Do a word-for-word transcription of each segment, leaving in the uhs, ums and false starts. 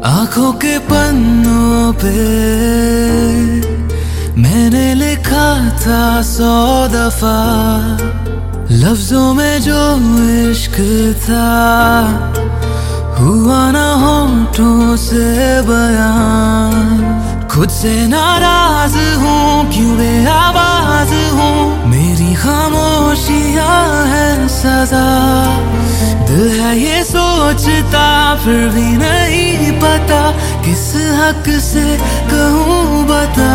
आंखों के पन्नों पे मैंने लिखा था सौ दफा, लफ्जों में जो इश्क था हुआ ना होठों से बयां। खुद से नाराज हूँ, क्यों बेआवाज हूँ, मेरी खामोशियाँ है सजा। दिल है ये सोचता फिर भी नहीं पता, किस हक से कहूँ बता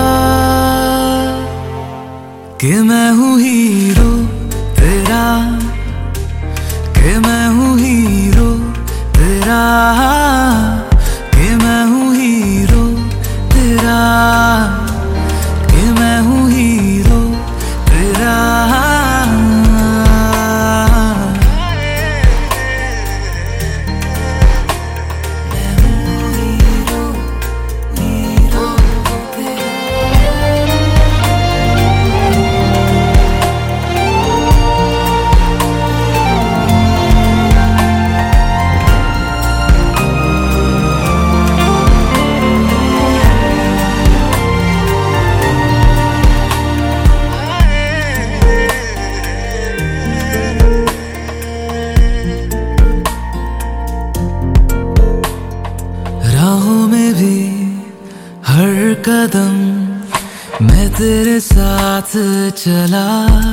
कि मैं हूँ हीरो तेरा, कि मैं हूँ हीरो तेरा, कि मैं हूँ हीरो तेरा, कि मैं हूँ हीरो तेरा। राहों में भी हर कदम मैं तेरे साथ चला,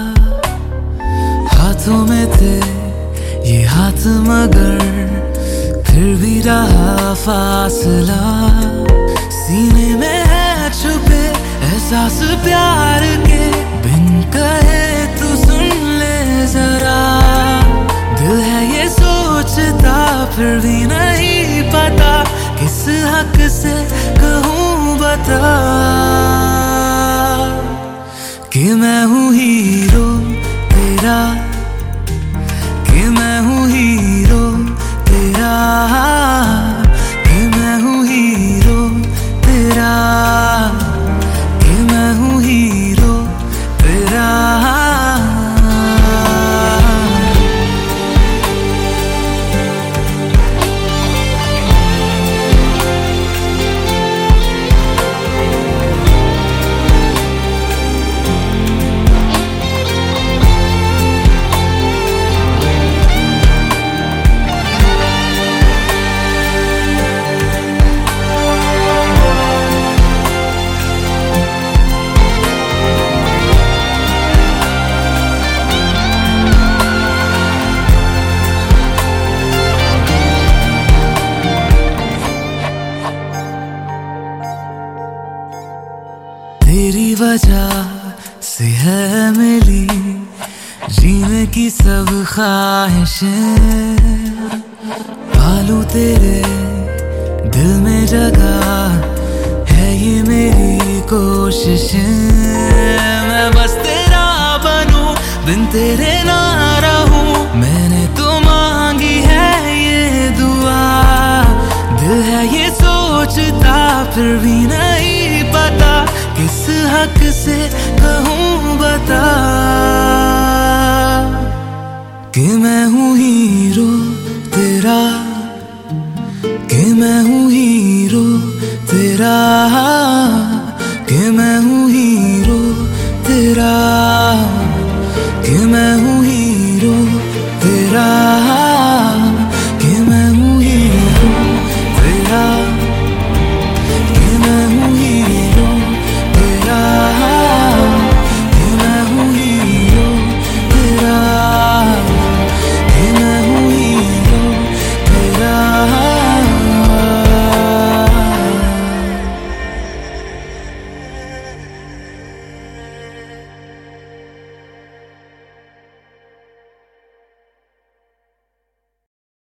हाथों में थे ये हाथ मगर फिर भी रहा फासला। सीने में है छुपे एहसास प्यार के, बिन कहे तू सुन ले जरा। दिल है ये सोचता फिर भी नहीं पता, किस हक से कहूँ बता कि मैं हूँ हीरो तेरा, कि मैं हूँ हीरो तेरा, कि मैं हूँ हीरो तेरा, कि मैं हूँ हीरो तेरा। तेरी वजह से है मिली जीने की सब ख्वाहिशें, पालूं तेरे दिल में जगह है ये मेरी कोशिशें। मैं बस तेरा बनूं बिन तेरे ना रहूं, मैंने तो मांगी है ये दुआ। दिल है ये सोचता फिर भी नहीं पता, किस हक से कहूँ बता कि मैं हूँ हीरो तेरा, कि मैं हूँ हीरो तेरा, कि मैं हूँ हीरो तेरा, कि मैं हूँ हीरो तेरा।